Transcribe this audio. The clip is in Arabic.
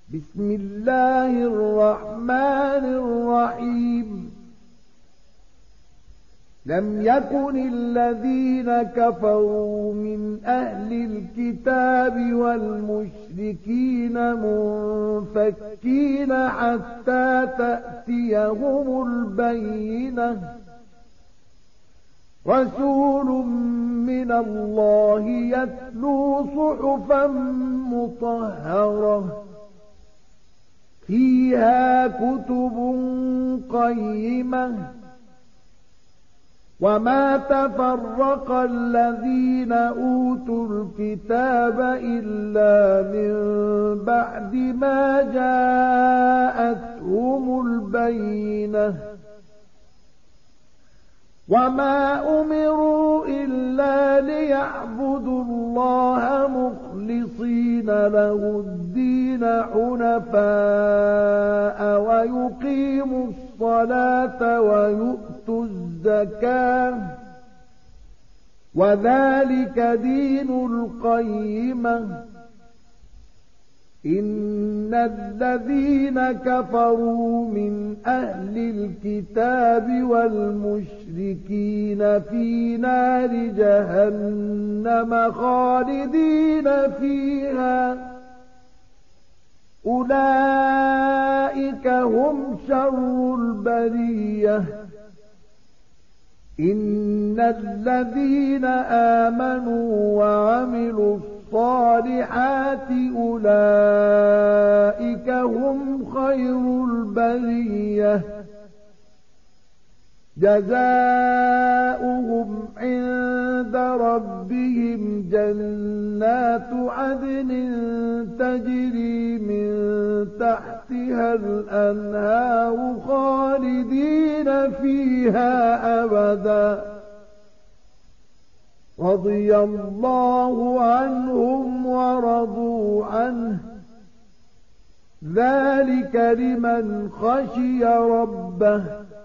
بسم الله الرحمن الرحيم لم يكن الذين كفروا من أهل الكتاب والمشركين منفكين حتى تأتيهم البينة رسول من الله يتلو صحفا مطهرة فيها كتب قيمة وما تفرق الذين أوتوا الكتاب إلا من بعد ما جاءتهم البينة وما أمروا إلا ليعبدوا الله مخلصين له الدين حنفاء ويقيموا الصلاة ويؤتوا الزكاة وذلك دين القيمة إن الذين كفروا من أهل الكتاب والمشركين في نار جهنم خالدين فيها أولئك هم شر البرية إن الذين آمنوا وعملوا الصالحات أولئك هم خير البرية جزاؤهم عند ربهم جنات عدن تجري من تحتها الأنهار خالدين فيها أبدا رضي الله عنهم ورضوا عنه ذلك لمن خشي ربه